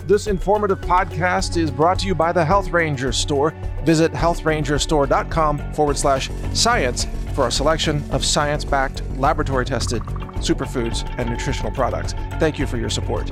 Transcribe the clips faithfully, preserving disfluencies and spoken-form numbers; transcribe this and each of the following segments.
This informative podcast is brought to you by the Health Ranger Store. Visit healthrangerstore.com forward slash science for a selection of science-backed, laboratory-tested superfoods and nutritional products. Thank you for your support.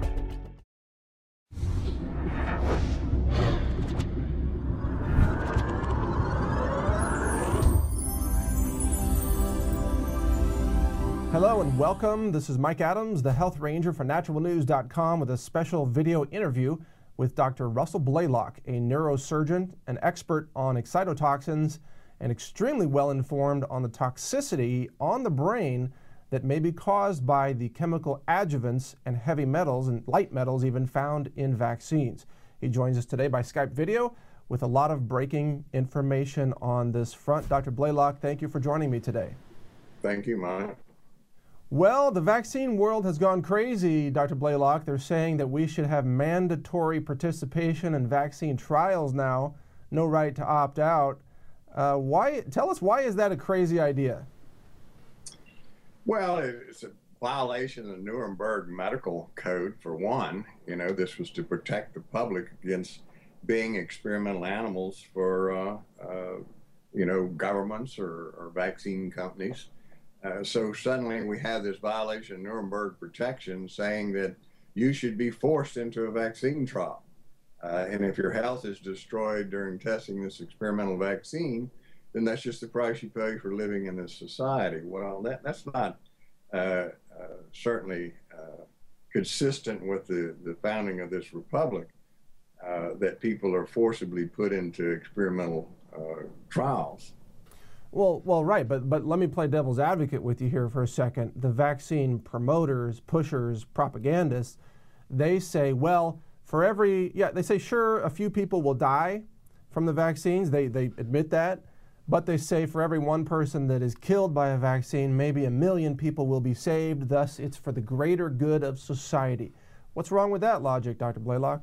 Hello and welcome. This is Mike Adams, the Health Ranger for Natural News dot com, with a special video interview with Doctor Russell Blaylock, a neurosurgeon, an expert on excitotoxins, and extremely well informed on the toxicity on the brain that may be caused by the chemical adjuvants and heavy metals and light metals even found in vaccines. He joins us today by Skype video with a lot of breaking information on this front. Doctor Blaylock, thank you for joining me today. Thank you, Mike. Well, the vaccine world has gone crazy, Doctor Blaylock. They're saying that we should have mandatory participation in vaccine trials now, no right to opt out. Uh, why? Tell us, why is that a crazy idea? Well, it's a violation of the Nuremberg Medical Code, for one. You know, this was to protect the public against being experimental animals for, uh, uh, you know, governments or, or vaccine companies. Uh, so suddenly we have this violation of Nuremberg protection saying that you should be forced into a vaccine trial. Uh, and if your health is destroyed during testing this experimental vaccine, then that's just the price you pay for living in this society. Well, that, that's not uh, uh, certainly uh, consistent with the, the founding of this republic, uh, that people are forcibly put into experimental uh, trials. Well, well, right, but but let me play devil's advocate with you here for a second. The vaccine promoters, pushers, propagandists, they say, well, for every, yeah, they say, sure, a few people will die from the vaccines. They, they admit that. But they say for every one person that is killed by a vaccine, maybe a million people will be saved. Thus, it's for the greater good of society. What's wrong with that logic, Doctor Blaylock?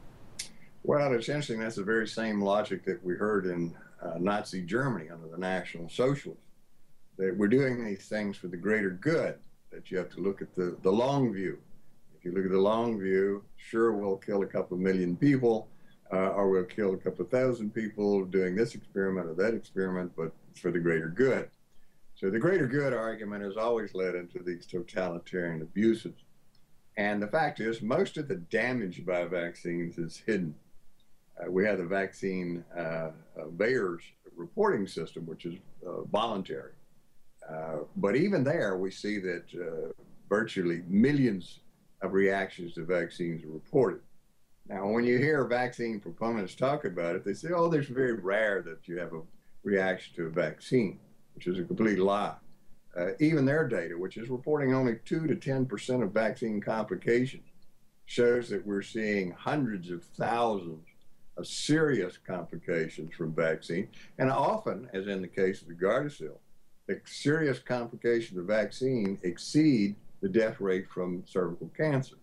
Well, it's interesting. That's the very same logic that we heard in Uh, Nazi Germany under the National Socialists. That we're doing these things for the greater good, that you have to look at the, the long view. If you look at the long view, sure, we'll kill a couple of million people, uh, or we'll kill a couple of thousand people doing this experiment or that experiment, but it's for the greater good. So the greater good argument has always led into these totalitarian abuses. And the fact is, most of the damage by vaccines is hidden. Uh, we have the vaccine uh, uh, VAERS reporting system, which is uh, voluntary. Uh, but even there, we see that uh, virtually millions of reactions to vaccines are reported. Now, when you hear vaccine proponents talk about it, they say, oh, it's very rare that you have a reaction to a vaccine, which is a complete lie. Uh, even their data, which is reporting only two to ten percent of vaccine complications, shows that we're seeing hundreds of thousands of serious complications from vaccine, and often, as in the case of the Gardasil, the serious complications of vaccine exceed the death rate from cervical cancer.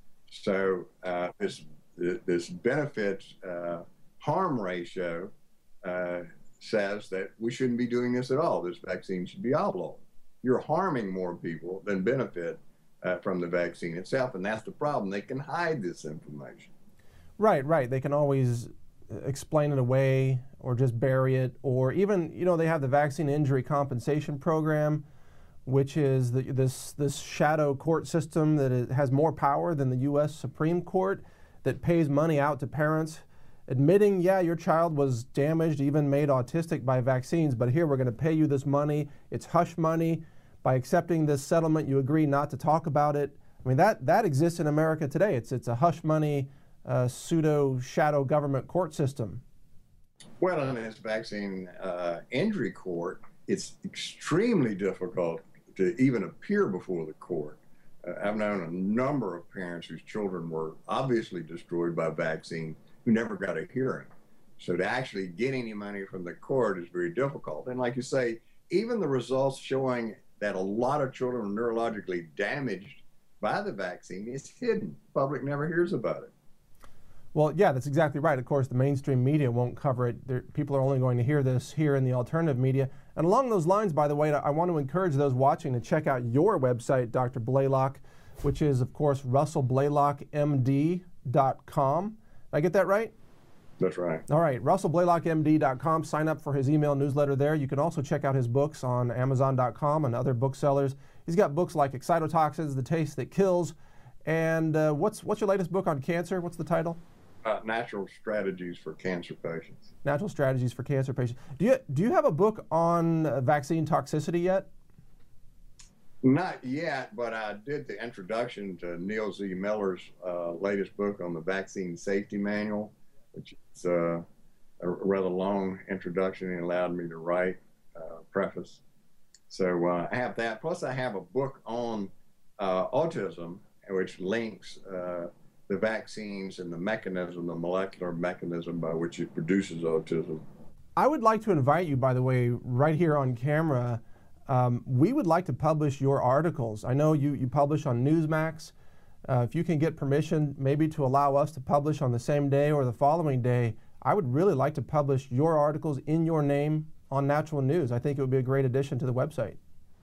So uh, this this benefit uh, harm ratio uh, says that we shouldn't be doing this at all. This vaccine should be outlawed. You're harming more people than benefit uh, from the vaccine itself, and that's the problem. They can hide this information. Right, right. They can always explain it away or just bury it, or even, you know, they have the Vaccine Injury Compensation Program, which is the, this this shadow court system that is, has more power than the U S Supreme Court, that pays money out to parents admitting, yeah, your child was damaged, even made autistic by vaccines, but here we're going to pay you this money. It's hush money. By accepting this settlement, you agree not to talk about it. I mean, that that exists in America today. It's it's a hush money Uh, pseudo shadow government court system. Well, in this vaccine uh, injury court, it's extremely difficult to even appear before the court. Uh, I've known a number of parents whose children were obviously destroyed by vaccine who never got a hearing. So to actually get any money from the court is very difficult. And like you say, even the results showing that a lot of children are neurologically damaged by the vaccine is hidden. The public never hears about it. Well, yeah, that's exactly right. Of course, the mainstream media won't cover it. There, people are only going to hear this here in the alternative media. And along those lines, by the way, I want to encourage those watching to check out your website, Doctor Blaylock, which is, of course, russell blaylock m d dot com. Did I get that right? That's right. All right, Russell Blaylock M D dot com. Sign up for his email newsletter there. You can also check out his books on Amazon dot com and other booksellers. He's got books like Excitotoxins, The Taste That Kills. And uh, what's what's your latest book on cancer? What's the title? Uh, Natural Strategies for Cancer Patients. Natural Strategies for Cancer Patients. Do you, do you have a book on uh, vaccine toxicity yet? Not yet, but I did the introduction to Neil Z. Miller's uh, latest book on the Vaccine Safety Manual, which is uh, a rather long introduction and allowed me to write uh, preface. So uh, I have that. Plus, I have a book on uh, autism, which links uh, the vaccines and the mechanism, the molecular mechanism by which it produces autism. I would like to invite you, by the way, right here on camera. Um, we would like to publish your articles. I know you, you publish on Newsmax. Uh, if you can get permission maybe to allow us to publish on the same day or the following day, I would really like to publish your articles in your name on Natural News. I think it would be a great addition to the website.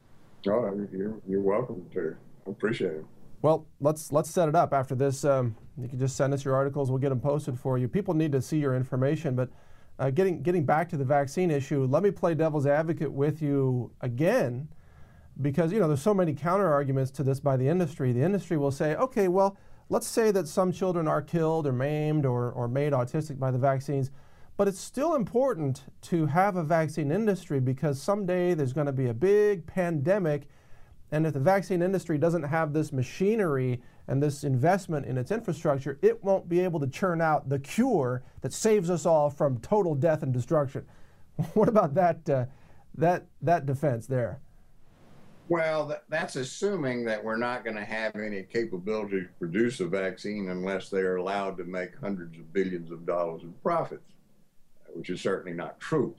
Oh, you're, you're welcome to. I appreciate it. Well, let's let's set it up after this. Um, you can just send us your articles. We'll get them posted for you. People need to see your information, but uh, getting getting back to the vaccine issue, let me play devil's advocate with you again, because you know there's so many counter arguments to this by the industry. The industry will say, okay, well, let's say that some children are killed or maimed or, or made autistic by the vaccines, but it's still important to have a vaccine industry because someday there's going to be a big pandemic. And if the vaccine industry doesn't have this machinery and this investment in its infrastructure, it won't be able to churn out the cure that saves us all from total death and destruction. What about that uh, that that defense there? Well, that, that's assuming that we're not going to have any capability to produce a vaccine unless they're allowed to make hundreds of billions of dollars in profits, which is certainly not true.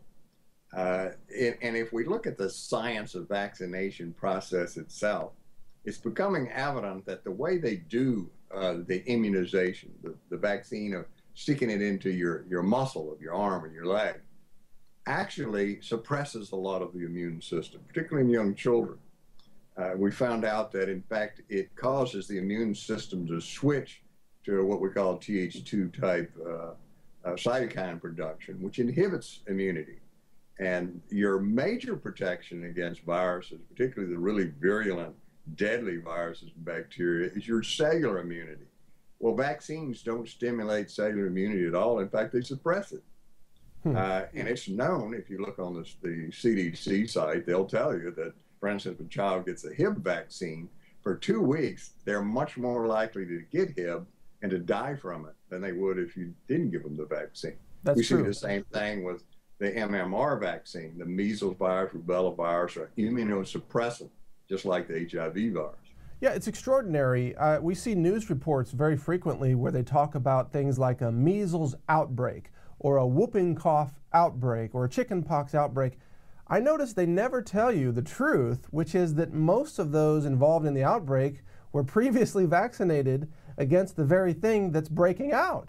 Uh, it, and if we look at the science of vaccination process itself, it's becoming evident that the way they do uh, the immunization, the, the vaccine of sticking it into your, your muscle of your arm or your leg, actually suppresses a lot of the immune system, particularly in young children. Uh, we found out that, in fact, it causes the immune system to switch to what we call T H two type uh, uh, cytokine production, which inhibits immunity. And your major protection against viruses, particularly the really virulent, deadly viruses and bacteria, is your cellular immunity. Well, vaccines don't stimulate cellular immunity at all. In fact, they suppress it. Hmm. Uh, and it's known, if you look on the, the C D C site, they'll tell you that, for instance, if a child gets a H I V vaccine, for two weeks, they're much more likely to get H I V and to die from it than they would if you didn't give them the vaccine. That's we true. see the same thing with the M M R vaccine. The measles virus, rubella virus are immunosuppressant, just like the H I V virus. Yeah, it's extraordinary. Uh, we see news reports very frequently where they talk about things like a measles outbreak or a whooping cough outbreak or a chickenpox outbreak. I notice they never tell you the truth, which is that most of those involved in the outbreak were previously vaccinated against the very thing that's breaking out.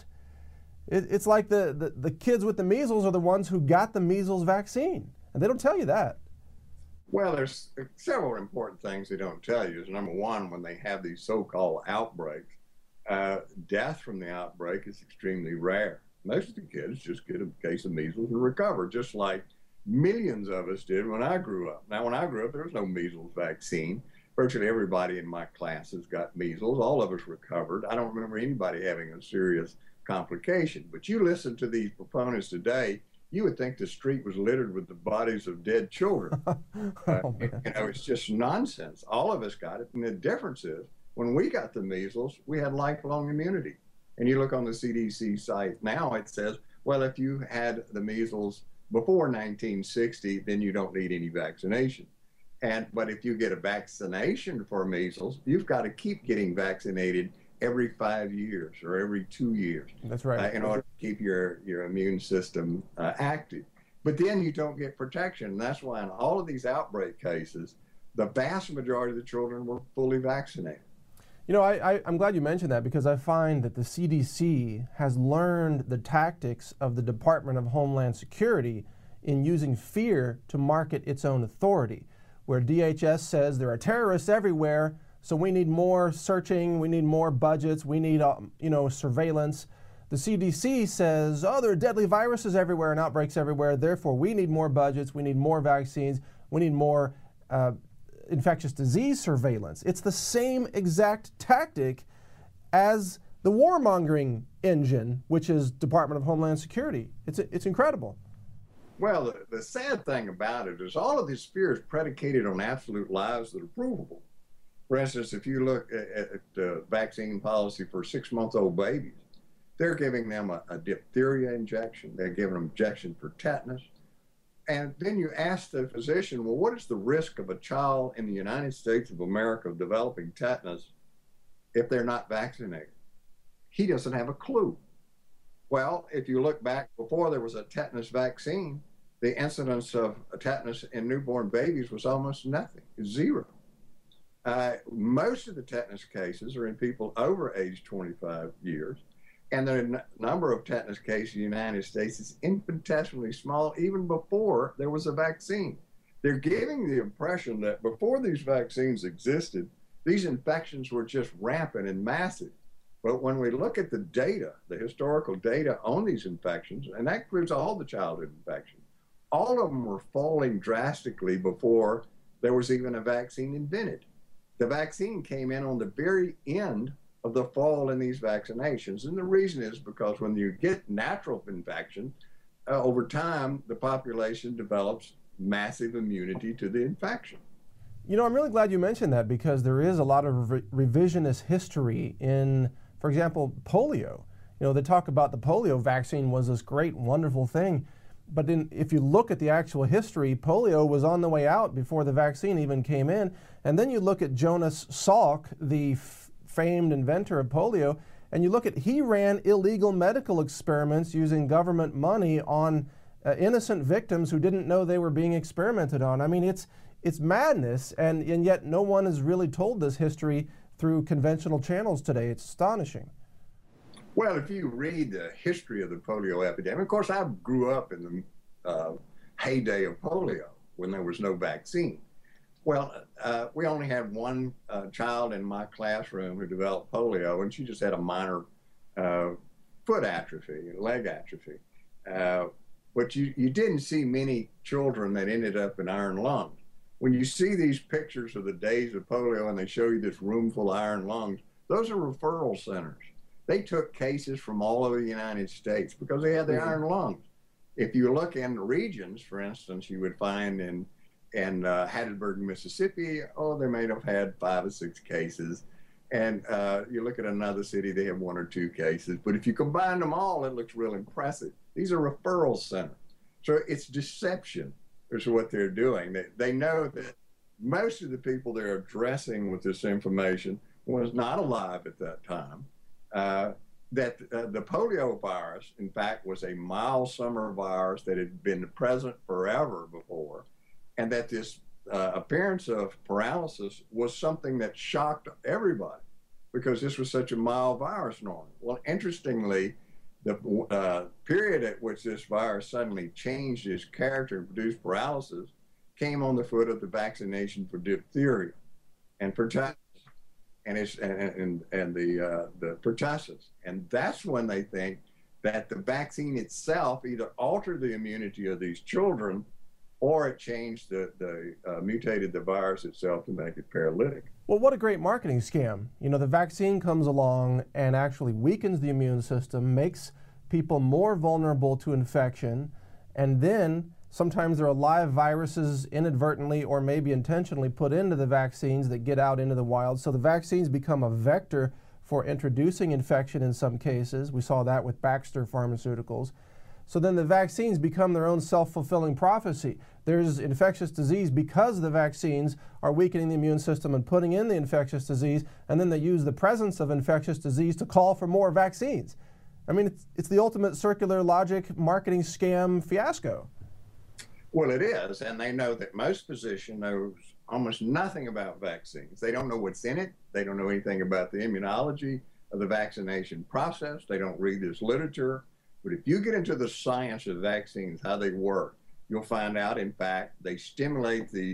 It, it's like the, the, the kids with the measles are the ones who got the measles vaccine, and they don't tell you that. Well, there's several important things they don't tell you. Is number one, when they have these so-called outbreaks, uh, death from the outbreak is extremely rare. Most of the kids just get a case of measles and recover, just like millions of us did when I grew up. Now, when I grew up, there was no measles vaccine. Virtually everybody in my classes got measles. All of us recovered. I don't remember anybody having a serious complication. But you listen to these proponents today, you would think the street was littered with the bodies of dead children. uh, Oh, you know, it's just nonsense. All of us got it. And the difference is, when we got the measles, we had lifelong immunity. And you look on the C D C site now, it says, well, if you had the measles before nineteen sixty, then you don't need any vaccination. And but if you get a vaccination for measles, you've got to keep getting vaccinated every five years or every two years. That's right. Uh, in order to keep your, your immune system uh, active. But then you don't get protection. And that's why in all of these outbreak cases, the vast majority of the children were fully vaccinated. You know, I, I, I'm glad you mentioned that, because I find that the C D C has learned the tactics of the Department of Homeland Security in using fear to market its own authority. Where D H S says there are terrorists everywhere, So we need more searching, we need more budgets, we need um, you know, surveillance. The C D C says, oh, there are deadly viruses everywhere and outbreaks everywhere, therefore we need more budgets, we need more vaccines, we need more uh, infectious disease surveillance. It's the same exact tactic as the warmongering engine, which is Department of Homeland Security. It's, it's incredible. Well, the, the sad thing about it is all of this fear is predicated on absolute lies that are provable. For instance, if you look at, at the vaccine policy for six-month-old babies, they're giving them a, a diphtheria injection. They're giving them injection for tetanus. And then you ask the physician, well, what is the risk of a child in the United States of America of developing tetanus if they're not vaccinated? He doesn't have a clue. Well, if you look back before there was a tetanus vaccine, the incidence of tetanus in newborn babies was almost nothing, zero. Uh, most of the tetanus cases are in people over age twenty-five years, and the n- number of tetanus cases in the United States is infinitesimally small even before there was a vaccine. They're giving the impression that before these vaccines existed, these infections were just rampant and massive. But when we look at the data, the historical data on these infections, and that includes all the childhood infections, all of them were falling drastically before there was even a vaccine invented. The vaccine came in on the very end of the fall in these vaccinations. And the reason is because when you get natural infection, uh, over time, the population develops massive immunity to the infection. You know, I'm really glad you mentioned that because there is a lot of re- revisionist history in, for example, polio. You know, they talk about the polio vaccine was this great, wonderful thing. But in, if you look at the actual history, polio was on the way out before the vaccine even came in. And then you look at Jonas Salk, the f- famed inventor of polio, and you look at, he ran illegal medical experiments using government money on uh, innocent victims who didn't know they were being experimented on. I mean, it's it's madness, and, and yet no one has really told this history through conventional channels today. It's astonishing. Well, if you read the history of the polio epidemic, of course, I grew up in the uh, heyday of polio when there was no vaccine. Well, uh, we only had one uh, child in my classroom who developed polio, and she just had a minor uh, foot atrophy, leg atrophy. Uh, but you, you didn't see many children that ended up in iron lungs. When you see these pictures of the days of polio and they show you this room full of iron lungs, those are referral centers. They took cases from all over the United States because they had the mm-hmm. iron lungs. If you look in the regions, for instance, you would find in in uh, Hattiesburg, Mississippi, oh, they may have had five or six cases. And uh, you look at another city, they have one or two cases. But if you combine them all, it looks real impressive. These are referral centers. So it's deception is what they're doing. They, they know that most of the people they're addressing with this information was not alive at that time. Uh, that uh, the polio virus, in fact, was a mild summer virus that had been present forever before, and that this uh, appearance of paralysis was something that shocked everybody because this was such a mild virus normally. Well, interestingly, the uh, period at which this virus suddenly changed its character and produced paralysis came on the foot of the vaccination for diphtheria and for tetanus. And, it's, and, and, and the, uh, the pertussis. And that's when they think that the vaccine itself either altered the immunity of these children or it changed the, the uh, mutated the virus itself to make it paralytic. Well, what a great marketing scam. You know, the vaccine comes along and actually weakens the immune system, makes people more vulnerable to infection, and then sometimes there are live viruses inadvertently or maybe intentionally put into the vaccines that get out into the wild. So the vaccines become a vector for introducing infection in some cases. We saw that with Baxter Pharmaceuticals. So then the vaccines become their own self-fulfilling prophecy. There's infectious disease because the vaccines are weakening the immune system and putting in the infectious disease, and then they use the presence of infectious disease to call for more vaccines. I mean, it's, it's the ultimate circular logic marketing scam fiasco. Well, it is, and they know that most physicians knows almost nothing about vaccines. They don't know what's in it. They don't know anything about the immunology of the vaccination process. They don't read this literature. But if you get into the science of vaccines, how they work, you'll find out, in fact, they stimulate the,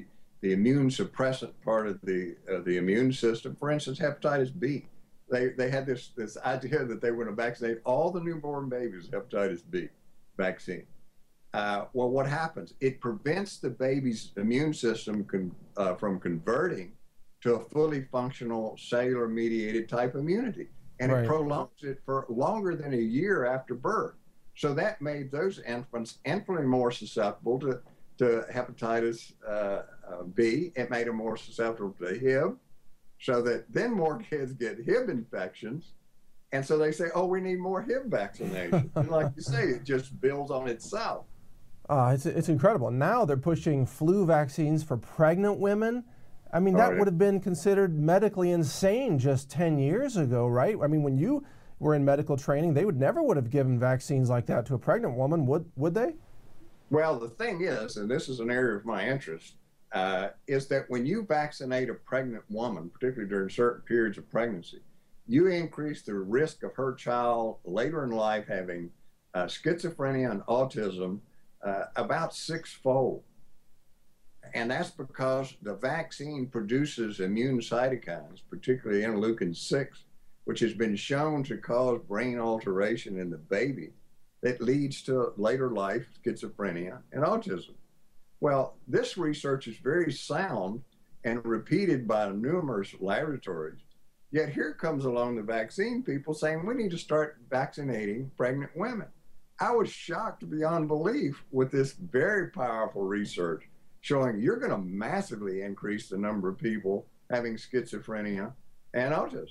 the immune suppressant part of the uh, the immune system. For instance, hepatitis B. They they had this this idea that they were going to vaccinate all the newborn babies with hepatitis B vaccine. Uh, well, what happens? It prevents the baby's immune system con, uh, from converting to a fully functional cellular-mediated type immunity, and right. it prolongs it for longer than a year after birth. So that made those infants infinitely more susceptible to, to hepatitis uh, uh, B. It made them more susceptible to H I V, so that then more kids get H I V infections. And so they say, oh, we need more H I V vaccination. And like you say, it just builds on itself. Uh, it's, it's incredible. Now they're pushing flu vaccines for pregnant women. I mean, that oh, yeah. would have been considered medically insane just ten years ago, right? I mean, when you were in medical training, they would never would have given vaccines like that to a pregnant woman, would would they? Well, the thing is, and this is an area of my interest, uh, is that when you vaccinate a pregnant woman, particularly during certain periods of pregnancy, you increase the risk of her child later in life having uh, schizophrenia and autism uh, about sixfold. And that's because the vaccine produces immune cytokines, particularly interleukin six, which has been shown to cause brain alteration in the baby that leads to later life schizophrenia and autism. Well, this research is very sound and repeated by numerous laboratories. Yet here comes along the vaccine people saying we need to start vaccinating pregnant women. I was shocked beyond belief with this very powerful research showing you're going to massively increase the number of people having schizophrenia and autism.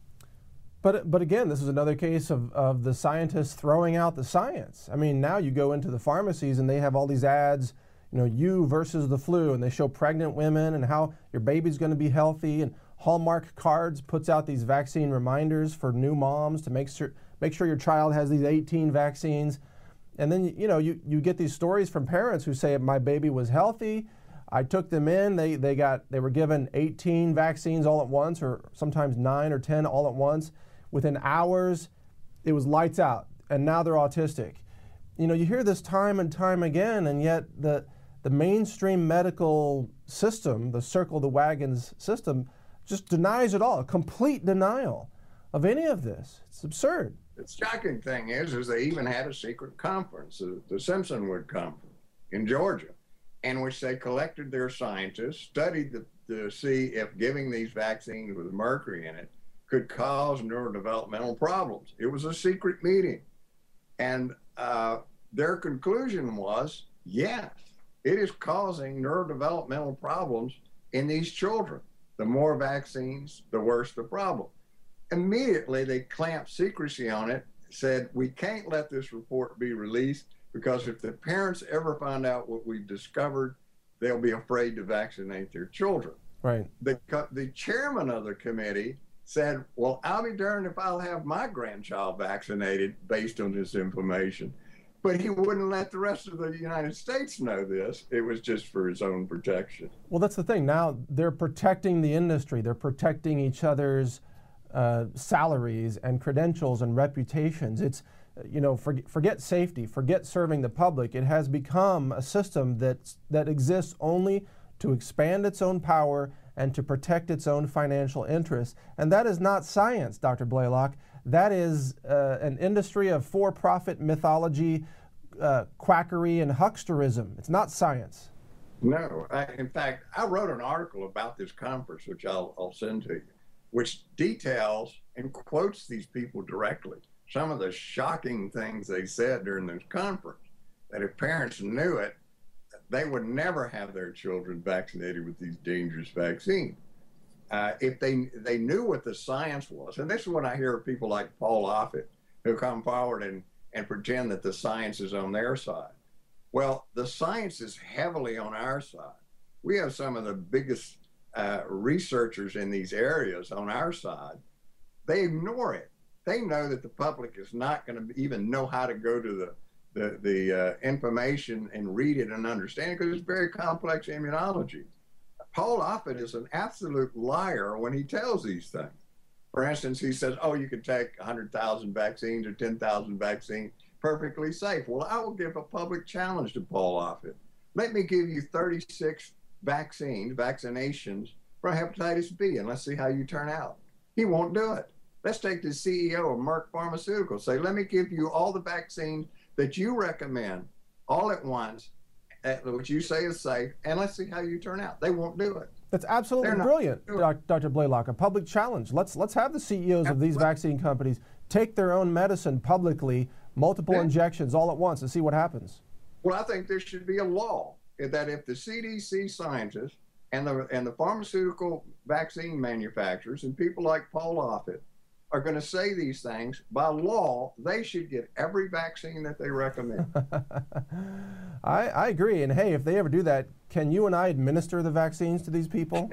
But but again, this is another case of, of the scientists throwing out the science. I mean, now you go into the pharmacies and they have all these ads, you know, you versus the flu, and they show pregnant women and how your baby's going to be healthy, and Hallmark Cards puts out these vaccine reminders for new moms to make sure make sure your child has these eighteen vaccines. And then, you know, you, you get these stories from parents who say, my baby was healthy, I took them in, they, they got they were given eighteen vaccines all at once, or sometimes nine or ten all at once. Within hours, it was lights out, and now they're autistic. You know, you hear this time and time again, and yet the the mainstream medical system, the circle the wagons system, just denies it all, a complete denial of any of this. It's absurd. The shocking thing is, is they even had a secret conference, the, the Simpsonwood Conference in Georgia, in which they collected their scientists, studied the, to see if giving these vaccines with mercury in it could cause neurodevelopmental problems. It was a secret meeting. And uh, their conclusion was, yes, it is causing neurodevelopmental problems in these children. The more vaccines, the worse the problem. Immediately, they clamped secrecy on it, said, we can't let this report be released because if the parents ever find out what we've discovered, they'll be afraid to vaccinate their children. Right. The, the chairman of the committee said, well, I'll be darned if I'll have my grandchild vaccinated based on this information. But he wouldn't let the rest of the United States know this. It was just for his own protection. Well, that's the thing. Now they're protecting the industry. They're protecting each other's uh, salaries and credentials and reputations. It's, you know, forget, forget safety, forget serving the public. It has become a system that that exists only to expand its own power and to protect its own financial interests. And that is not science, Doctor Blaylock. That is uh, an industry of for-profit mythology, uh, quackery, and hucksterism. It's not science. No. I, in fact, I wrote an article about this conference, which I'll, I'll send to you, which details and quotes these people directly. Some of the shocking things they said during this conference, that if parents knew it, they would never have their children vaccinated with these dangerous vaccines. Uh, if they they knew what the science was, and this is when I hear people like Paul Offit who come forward and, and pretend that the science is on their side. Well, the science is heavily on our side. We have some of the biggest uh, researchers in these areas on our side. They ignore it. They know that the public is not going to even know how to go to the the, the uh, information and read it and understand it because it's very complex immunology. Paul Offit is an absolute liar when he tells these things. For instance, he says, oh, you can take one hundred thousand vaccines or ten thousand vaccines, perfectly safe. Well, I will give a public challenge to Paul Offit. Let me give you thirty-six vaccines, vaccinations for hepatitis B, and let's see how you turn out. He won't do it. Let's take the C E O of Merck Pharmaceuticals, say, let me give you all the vaccines that you recommend all at once, which you say is safe, and let's see how you turn out. They won't do it. That's absolutely brilliant, Doctor Blaylock. A public challenge. Let's let's have the C E Os of these vaccine companies take their own medicine publicly, multiple yeah. injections all at once, and see what happens. Well, I think there should be a law that if the C D C scientists and the and the pharmaceutical vaccine manufacturers and people like Paul Offit are going to say these things, by law, they should get every vaccine that they recommend. I, I agree. And hey, if they ever do that, can you and I administer the vaccines to these people?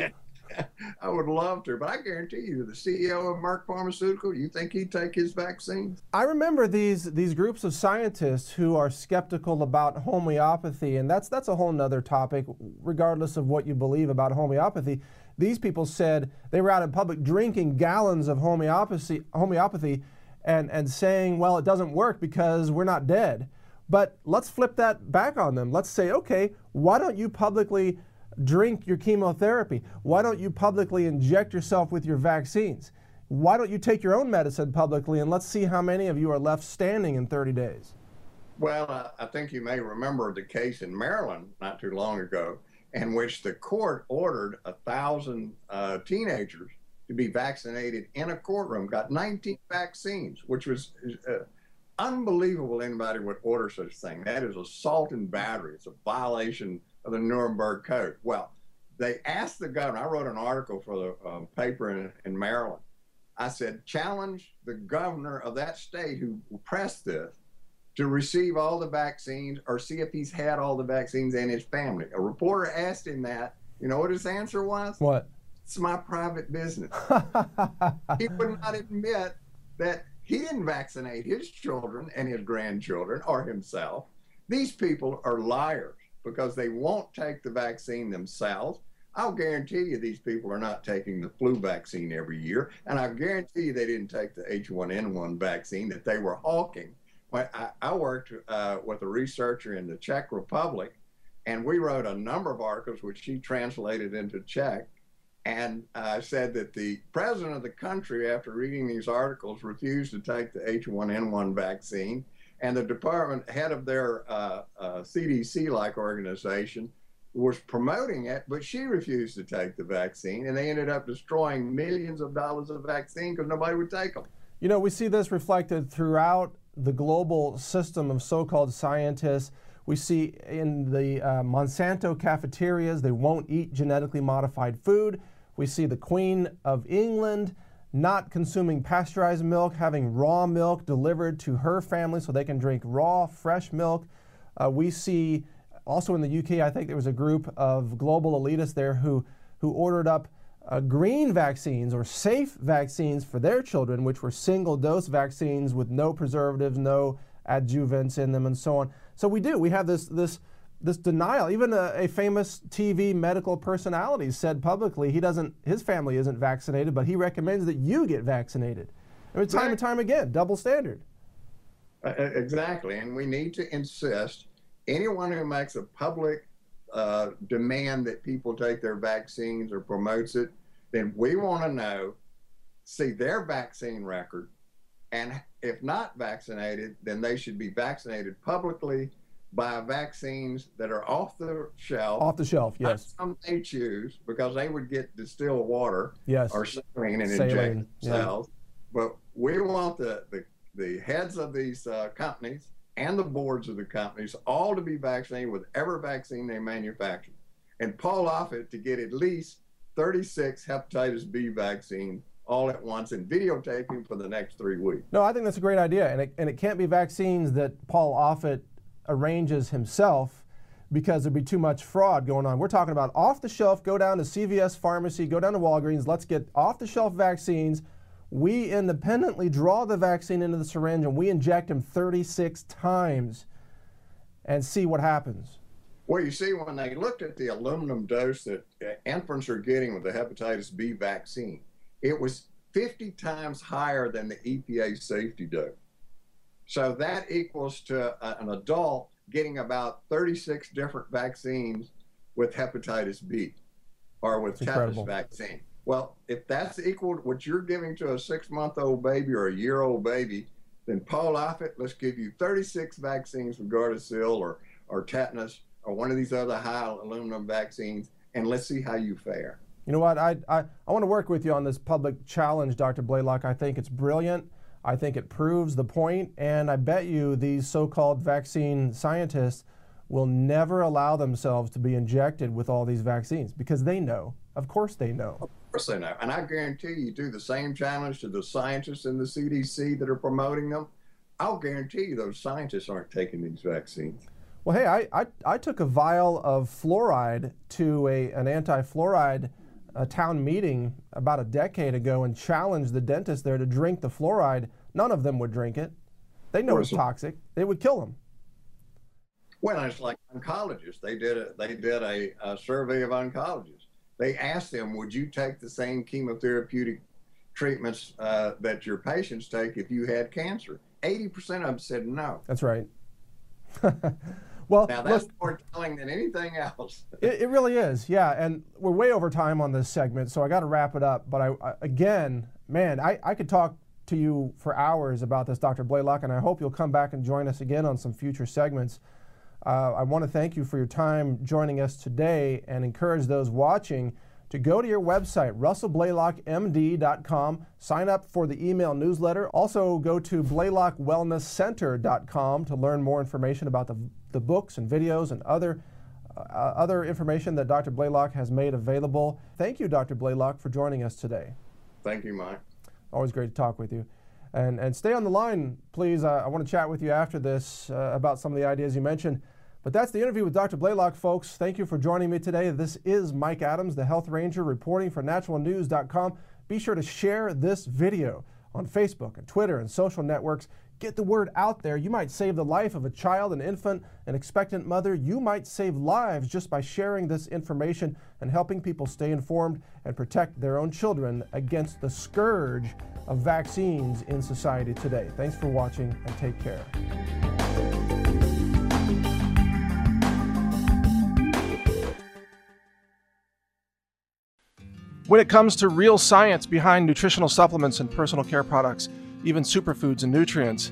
I would love to, but I guarantee you, the C E O of Merck Pharmaceutical, you think he'd take his vaccine? I remember these these groups of scientists who are skeptical about homeopathy, and that's that's a whole nother topic, regardless of what you believe about homeopathy. These people said they were out in public drinking gallons of homeopathy, homeopathy and, and saying, well, it doesn't work because we're not dead. But let's flip that back on them. Let's say, okay, why don't you publicly drink your chemotherapy? Why don't you publicly inject yourself with your vaccines? Why don't you take your own medicine publicly, and let's see how many of you are left standing in thirty days? Well, uh, I think you may remember the case in Maryland not too long ago, in which the court ordered a thousand uh, teenagers to be vaccinated in a courtroom, got nineteen vaccines, which was uh, unbelievable anybody would order such a thing. That is assault and battery. It's a violation of the Nuremberg Code. Well, they asked the governor, I wrote an article for the uh, paper in, in Maryland. I said, challenge the governor of that state who pressed this to receive all the vaccines or see if he's had all the vaccines in his family. A reporter asked him that. You know what his answer was? What? It's my private business. He would not admit that he didn't vaccinate his children and his grandchildren or himself. These people are liars because they won't take the vaccine themselves. I'll guarantee you these people are not taking the flu vaccine every year, and I guarantee you they didn't take the H one N one vaccine that they were hawking. I, I worked uh, with a researcher in the Czech Republic, and we wrote a number of articles which she translated into Czech, and uh, said that the president of the country, after reading these articles, refused to take the H one N one vaccine, and the department head of their uh, uh, C D C-like organization was promoting it, but she refused to take the vaccine, and they ended up destroying millions of dollars of vaccine because nobody would take them. You know, we see this reflected throughout the global system of so-called scientists. We see in the uh, Monsanto cafeterias, they won't eat genetically modified food. We see the Queen of England not consuming pasteurized milk, having raw milk delivered to her family so they can drink raw, fresh milk. Uh, we see also in the U K, I think there was a group of global elitists there who, who ordered up uh, green vaccines or safe vaccines for their children, which were single-dose vaccines with no preservatives, no adjuvants in them, and so on. So we do. We have this this this denial. Even a, a famous T V medical personality said publicly he doesn't, his family isn't vaccinated, but he recommends that you get vaccinated. I mean, time and time again, double standard. Uh, exactly, and we need to insist. Anyone who makes a public uh, demand that people take their vaccines or promotes it, then we want to know, see their vaccine record, and if not vaccinated, then they should be vaccinated publicly by vaccines that are off the shelf. Off the shelf, yes. Some they choose because they would get distilled water, yes, or saline and saline, inject themselves. Yeah. But we want the, the, the heads of these uh, companies and the boards of the companies all to be vaccinated with every vaccine they manufacture. And Paul Offit to get at least thirty-six hepatitis B vaccines all at once and videotaping for the next three weeks. No, I think that's a great idea. And it, and it can't be vaccines that Paul Offit arranges himself because there'd be too much fraud going on. We're talking about off the shelf, go down to C V S Pharmacy, go down to Walgreens, let's get off the shelf vaccines. We independently draw the vaccine into the syringe and we inject him thirty-six times and see what happens. Well, you see, when they looked at the aluminum dose that infants are getting with the hepatitis B vaccine, it was fifty times higher than the E P A safety dose. So that equals to an adult getting about thirty-six different vaccines with hepatitis B or with tetanus vaccine. Well, if that's equal to what you're giving to a six-month-old baby or a year-old baby, then Paul Offit, let's give you thirty-six vaccines for Gardasil or, or tetanus or one of these other high aluminum vaccines, and let's see how you fare. You know what? I, I, I want to work with you on this public challenge, Doctor Blaylock. I think it's brilliant. I think it proves the point, and I bet you these so-called vaccine scientists will never allow themselves to be injected with all these vaccines because they know. Of course they know. Of course they know. And I guarantee you, do the same challenge to the scientists in the C D C that are promoting them. I'll guarantee you those scientists aren't taking these vaccines. Well, hey, I, I, I took a vial of fluoride to a, an anti-fluoride uh, town meeting about a decade ago and challenged the dentist there to drink the fluoride. None of them would drink it. They know it's toxic. They would kill them. Well, it's like oncologists. They did a, they did a, a survey of oncologists. They asked them, would you take the same chemotherapeutic treatments uh, that your patients take if you had cancer? eighty percent of them said no. That's right. Well, now that's look, more telling than anything else. it, it really is, yeah. And we're way over time on this segment, so I got to wrap it up. But I, I again, man, I, I could talk to you for hours about this, Doctor Blaylock, and I hope you'll come back and join us again on some future segments. Uh, I want to thank you for your time joining us today and encourage those watching to go to your website, russell blaylock m d dot com, sign up for the email newsletter. Also go to blaylock wellness center dot com to learn more information about the, the books and videos and other, uh, other information that Doctor Blaylock has made available. Thank you, Doctor Blaylock, for joining us today. Thank you, Mike. Always great to talk with you. And, and stay on the line, please. Uh, I want to chat with you after this uh, about some of the ideas you mentioned. But that's the interview with Doctor Blaylock, folks. Thank you for joining me today. This is Mike Adams, the Health Ranger, reporting for natural news dot com. Be sure to share this video on Facebook and Twitter and social networks. Get the word out there. You might save the life of a child, an infant, an expectant mother. You might save lives just by sharing this information and helping people stay informed and protect their own children against the scourge of vaccines in society today. Thanks for watching and take care. When it comes to real science behind nutritional supplements and personal care products, even superfoods and nutrients,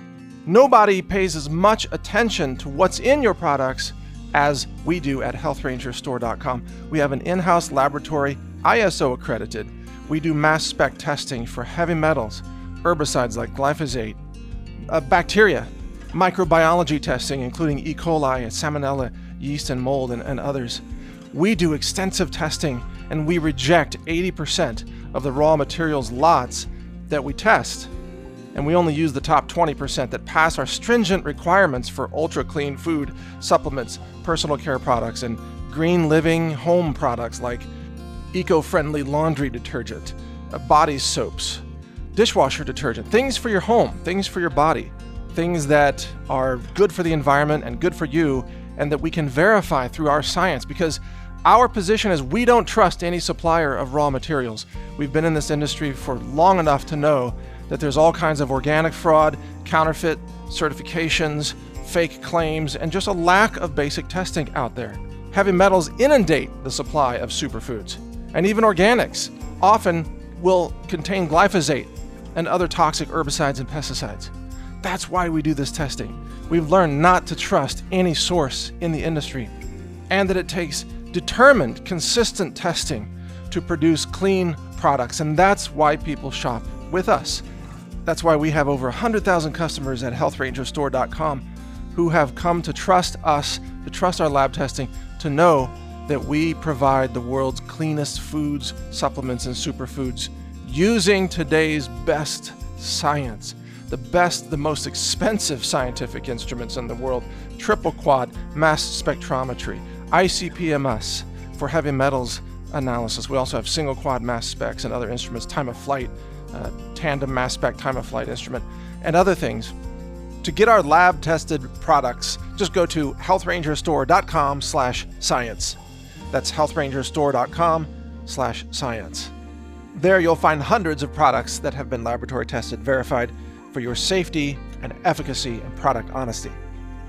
nobody pays as much attention to what's in your products as we do at health ranger store dot com. We have an in-house laboratory, I S O accredited. We do mass spec testing for heavy metals, herbicides like glyphosate, uh, bacteria, microbiology testing, including E. coli, salmonella, yeast and mold, and, and others. We do extensive testing, and we reject eighty percent of the raw materials lots that we test. And we only use the top twenty percent that pass our stringent requirements for ultra clean food, supplements, personal care products, and green living home products like eco-friendly laundry detergent, uh, body soaps, dishwasher detergent, things for your home, things for your body, things that are good for the environment and good for you, and that we can verify through our science, because our position is we don't trust any supplier of raw materials. We've been in this industry for long enough to know that there's all kinds of organic fraud, counterfeit certifications, fake claims, and just a lack of basic testing out there. Heavy metals inundate the supply of superfoods, and even organics often will contain glyphosate and other toxic herbicides and pesticides. That's why we do this testing. We've learned not to trust any source in the industry, and that it takes determined, consistent testing to produce clean products, and that's why people shop with us. That's why we have over one hundred thousand customers at health ranger store dot com who have come to trust us, to trust our lab testing, to know that we provide the world's cleanest foods, supplements, and superfoods using today's best science, the best, the most expensive scientific instruments in the world, triple quad mass spectrometry, I C P M S for heavy metals analysis. We also have single quad mass specs and other instruments, time of flight, uh, tandem mass spec time of flight instrument, and other things. To get our lab tested products, just go to health ranger store dot com slash science. That's health ranger store dot com slash science. There you'll find hundreds of products that have been laboratory tested, verified for your safety and efficacy and product honesty.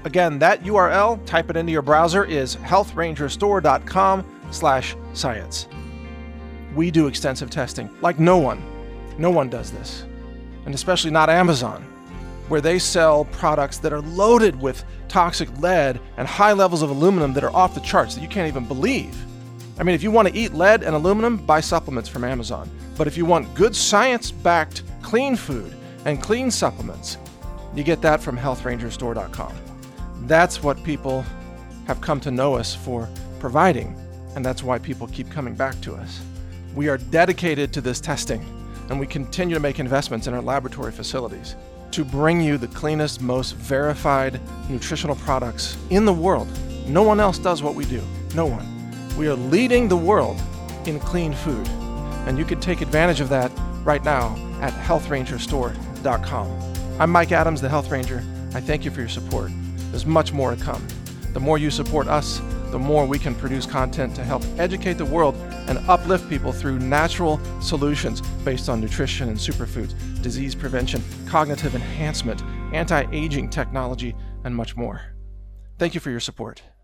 Again, that U R L, type it into your browser, is health ranger store dot com slash science. We do extensive testing like no one. No one does this. And especially not Amazon, where they sell products that are loaded with toxic lead and high levels of aluminum that are off the charts that you can't even believe. I mean, if you want to eat lead and aluminum, buy supplements from Amazon. But if you want good science-backed clean food and clean supplements, you get that from health ranger store dot com. That's what people have come to know us for providing, and that's why people keep coming back to us. We are dedicated to this testing, and we continue to make investments in our laboratory facilities to bring you the cleanest, most verified nutritional products in the world. No one else does what we do. No one. We are leading the world in clean food, and you can take advantage of that right now at health ranger store dot com. I'm Mike Adams, the Health Ranger. I thank you for your support. There's much more to come. The more you support us, the more we can produce content to help educate the world and uplift people through natural solutions based on nutrition and superfoods, disease prevention, cognitive enhancement, anti-aging technology, and much more. Thank you for your support.